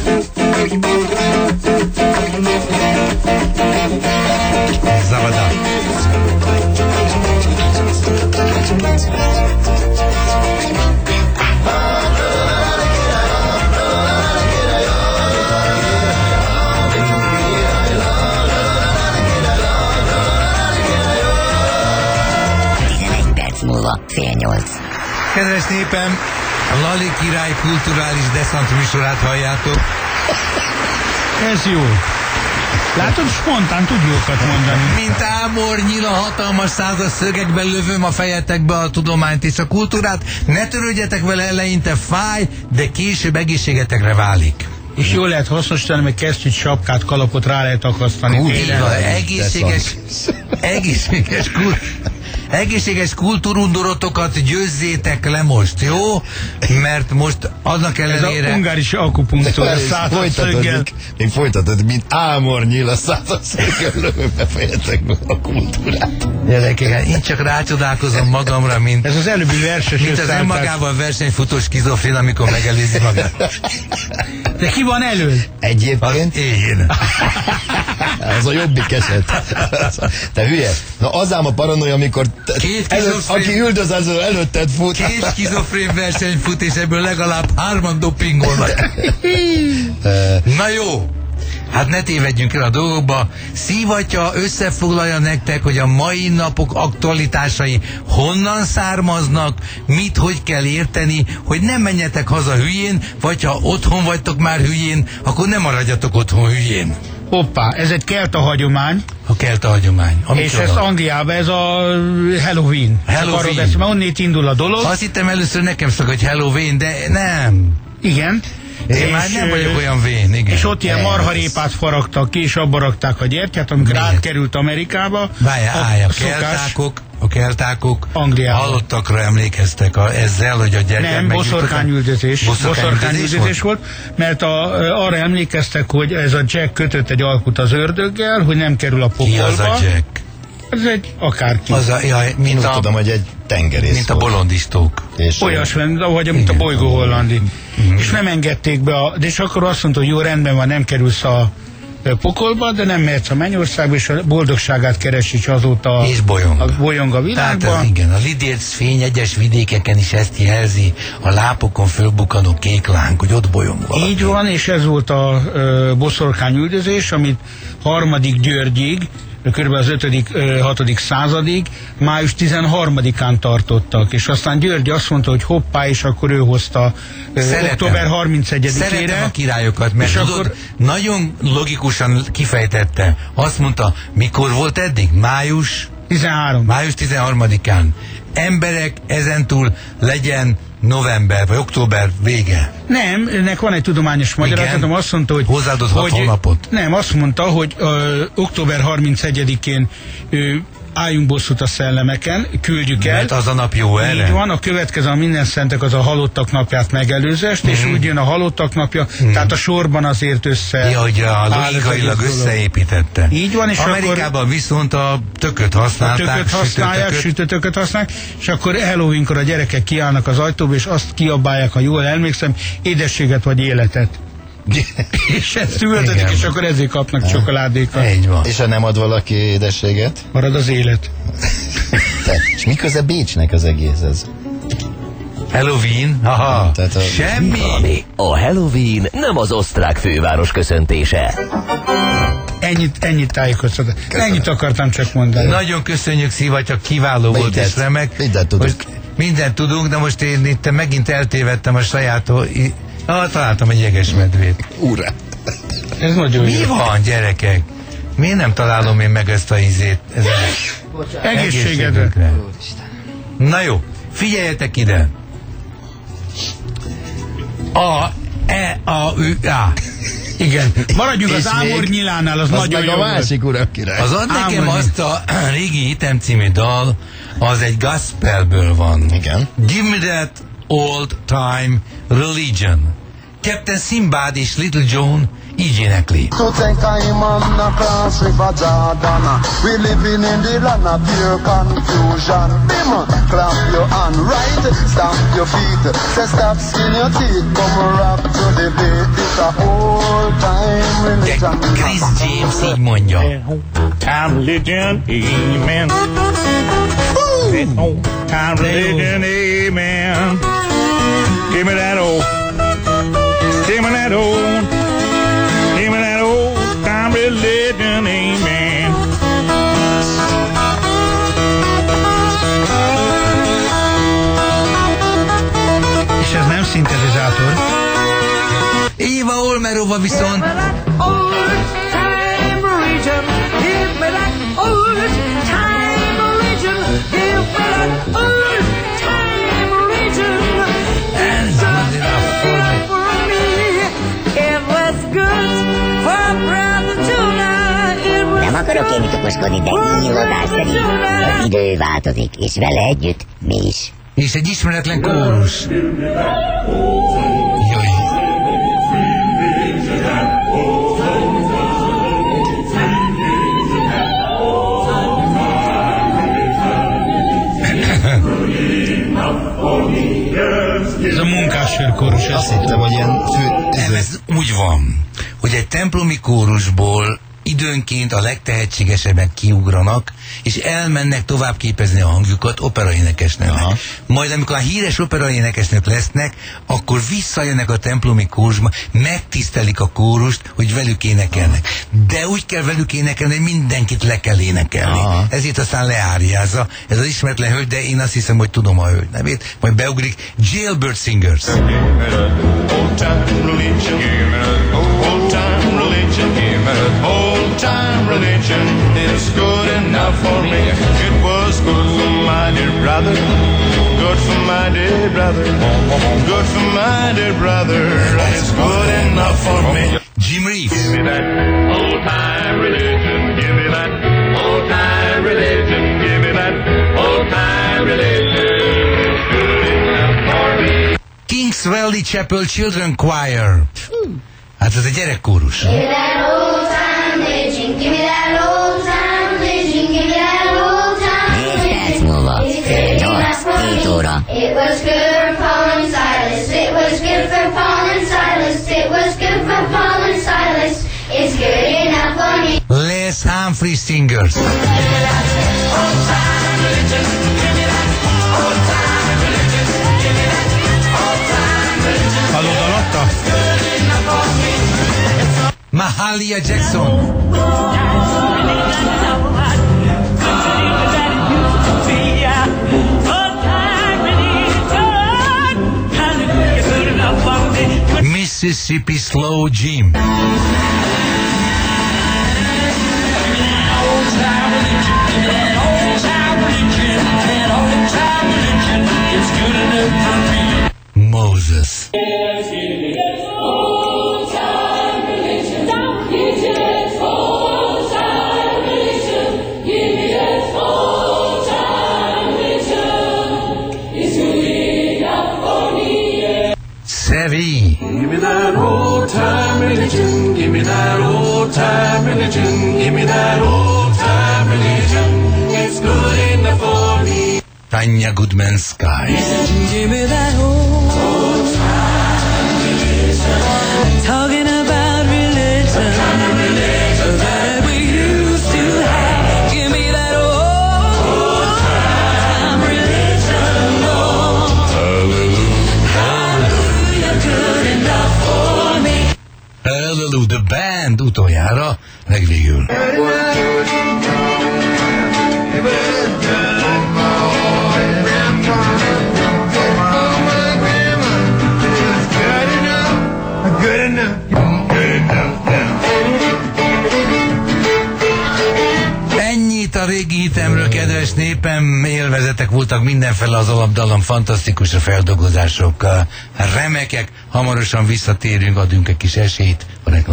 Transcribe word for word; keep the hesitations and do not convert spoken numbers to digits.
Zavada. Múlva, fél nyolc. Kedves népem, a Lali Király kulturális deszant műsorát halljátok. Ez jó. Látod, spontán tud jókat mondani. Mint ámor nyíl a hatalmas százas szögekben lövöm a fejetekbe a tudományt és a kultúrát. Ne törődjetek vele, eleinte fáj, de később egészségetekre válik. És jól lehet hasznosítani, meg kesztyűt, sapkát, kalapot rá lehet akasztani. Úgy, egészséges, egészséges kult. Egészséges kultúrundorotokat győzzétek le most, jó? Mert most annak ellenére... Ez a ungáris akupunktúra század szöggel. Még folytatod, mint ámor nyíl a század szöggel, lövöm befejetek be a kultúrát. Gyerekek, én csak rácsodálkozom magamra, mint... Ez az előbbi verses mint az önmagában versenyfutó skizofrén, amikor megelőzi magát. De ki van elő? Egyébként? Az én. Az a jobbik eset. Te hülye. Na az ám a paranoia, amikor előtt, aki üldözöl előtted fut. Két skizofrén verseny fut, és ebből legalább hárman dopingolnak. Na jó. Hát ne tévedjünk el a dolgokba. Szívatja összefoglalja nektek, hogy a mai napok aktualitásai honnan származnak, mit, hogy kell érteni, hogy nem menjetek haza hülyén, vagy ha otthon vagytok már hülyén, akkor nem maradjatok otthon hülyén. Hoppá, ez egy kelta hagyomány. A kelta hagyomány. És ez Angliában, ez a Halloween. Halloween. Mert onnét indul a dolog. Azt hittem először nekem szok, hogy Halloween, de nem. Igen. Én és, már nem vagyok olyan vén, igen. És ott ilyen marharépát faragtak ki, és abba rakták a gyertyát, amikor Miért? átkerült Amerikába. Várjál, állj, a keltákok, a keltákok Angliában. halottakra emlékeztek a, ezzel, hogy a gyertyák nem, boszorkányüldözés. Boszorkányüldözés volt, mert a, arra emlékeztek, hogy ez a Jack kötött egy alkut az ördöggel, hogy nem kerül a pokolba. Ki az a Jack? Ez egy akárki. Az a, jaj, mint Úgy a, tudom, hogy egy tengerész mint a bolondistók. Olyasmi, ahogy mint a bolygó hollandi. Mm. És nem engedték be, a, de és akkor azt mondta, hogy jó, rendben van, nem kerülsz a pokolba, de nem mehetsz a mennyországba, és a boldogságát keresi azóta és bolyong. A bolyong a világban. Tehát igen, a lidérc fény egyes vidékeken is ezt jelzi, a lápokon fölbukkanó kék láng, hogy ott bolyong valami. Így van, és ez volt a ö, boszorkányüldözés, amit harmadik Györgyig, körülbelül az ötödik hatodik századig, május tizenharmadikán tartottak, és aztán György azt mondta, hogy hoppá, és akkor ő hozta Szeretem. október harmincegyedikére. Szeretem a királyokat, mert tudod, akkor... nagyon logikusan kifejtette. Azt mondta, mikor volt eddig? Május tizenhárom. Május tizenharmadikán. Emberek, ezentúl legyen november vagy október vége. Nem, ennek van egy tudományos magyarázatom, azt mondta, hogy... Hozzáadott hat hónapot. Nem, azt mondta, hogy ö, október harmincegyedikén ö, álljunk bosszút a szellemeken, küldjük el. Mert az a nap jó erre. Így van, a következő a minden szentek az a halottak napját megelőzest, mm. és úgy jön a halottak napja, mm. tehát a sorban azért össze... Ja, hogy a logikailag összeépítette. Így van, és Amerikában akkor viszont a tököt használták. A tököt használják, sütőtököt használják, és akkor Halloweenkor a gyerekek kiállnak az ajtóba, és azt kiabálják, ha jól emlékszem, édességet vagy életet. És ezt ültetik, és akkor ezért kapnak csokoládékat. Így van. És ha nem ad valaki édességet? Marad az élet. Te, és mi köze Bécsnek az egészhez? Halloween? Aha. Tehát a... Semmi. Valami. A Halloween nem az osztrák főváros köszöntése. Ennyit, ennyit tájékoztatok. Ennyit akartam csak mondani. Nagyon köszönjük, Szivatya, kiváló volt és remek. Mindent tudunk. Mindent tudunk, de most én itt megint eltévedtem a saját... Ah, találtam egy jegesmedvét. Ura! Ez nagyon Mi jó. van, gyerekek? Miért nem találom én meg ezt a izét? Egészségedre. Na jó, figyeljetek ide. A, E, A, Ü, A. Igen. Maradjunk az még? Ámor Nyilánál, az, Az nagyon jó. a másik urak király. Az ad nekem Ámor. azt a régi Hitem című dal, az egy gospelből van. Igen. Give me that old time religion. Captain Sinbad és Little John így énekli. To take a him on the cross river Jordan. We living in the land of pure confusion. Bim, clap your hand right, stamp your feet. Say stop skin your teeth, come rock to the beat. It's a old time religion. De Chris James így mondja. Time religion, amen. Old time religion, amen. Give me that old, give me that old, give me that old time religion, amen. És ez nem szintetizátor. Éva Olmerova viszont Nem akarok én itt okoskodni, de nyilvánvalás szerint az idő változik, és vele együtt mi is. és egy ismeretlen kórus. Jaj. Ez a munkássörkórus. Azt hittem, hogy ilyen fő... Nem, ez úgy van, hogy egy templomi kórusból időnként a legtehetségesebbek kiugranak, és elmennek tovább képezni a hangjukat operaénekesnek. Aha. Majd amikor a híres operaénekesnek lesznek, akkor visszajönnek a templomi kórusba, megtisztelik a kórust, hogy velük énekelnek. De úgy kell velük énekelni, hogy mindenkit le kell énekelni. Aha. Ezért aztán leárjázza ez az ismeretlen hölgy, de én azt hiszem, hogy tudom a hölgy nevét, majd beugrik. Jailbird Singers. Old time religion, give me that old time religion, give me that old time religion. It's good enough for me. It was good for my dear brother, good for my dear brother, good for my dear brother, and it's good enough for me. Jim Reeves. Give me that old time religion, give me that old time religion, give me that old time religion. It's good enough for me. Kings Valley Chapel Children Choir. Hát ez a gyerekkórus. Give me that old time religion, give me that old time religion, give me that old time Négy perc religion. múlva, fél nyolc, két óra. It was good for Paul and Silas, it was good for Paul and Silas, it was good for Paul and Silas, it's good enough for me. Les Humphrey Singers. Hallod alatta? Mahalia Jackson. Mississippi Slow Jim. Moses. Sevi. Give me that old time religion, give me that old time religion, give me that old time religion, it's good enough for me. Tanya Goodman Sky. Give me that old time religion. Talking about religion that we used to have. Give me that old time religion, Lord. Hallelujah, good enough for me. Hallelujah, the band utoljára, legvégül. Ennyit a régi hitemről, kedves népem, élvezetek voltak mindenfele az alapdalom, fantasztikus a feldolgozások, remekek, hamarosan visszatérünk, adjunk egy kis esélyt a reklám.